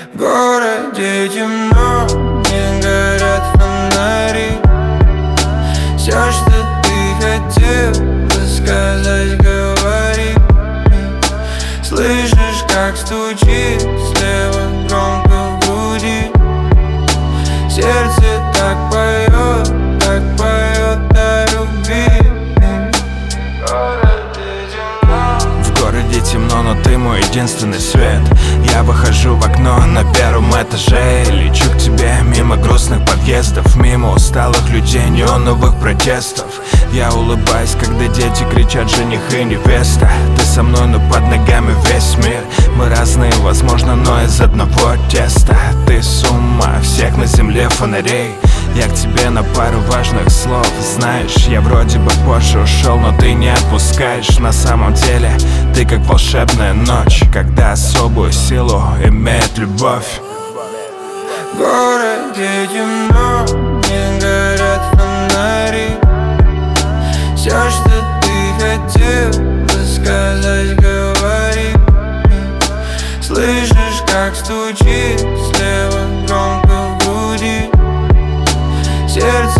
В городе темно, не горят фонари. Все, что ты хотел сказать, говори. Слышишь, как стучит слева громко в груди. Сердце так поет о любви. В городе темно, но ты мой единственный свет. Я выхожу в окно на первом этаже, лечу к тебе мимо грустных подъездов, мимо усталых людей, неоновых протестов. Я улыбаюсь, когда дети кричат жених и невеста. Ты со мной, но под ногами весь мир. Мы разные, возможно, но из одного теста. Ты сумма всех на земле фонарей. Я к тебе на пару важных слов. Знаешь, я вроде бы позже ушел, но ты не отпускаешь. На самом деле, ты как волшебная ночь, когда особую силу имеет любовь. В городе темно, не горят фонари. Все, что ты хотел сказать, говори. Слышишь, как стучит слева громко в груди. Сердце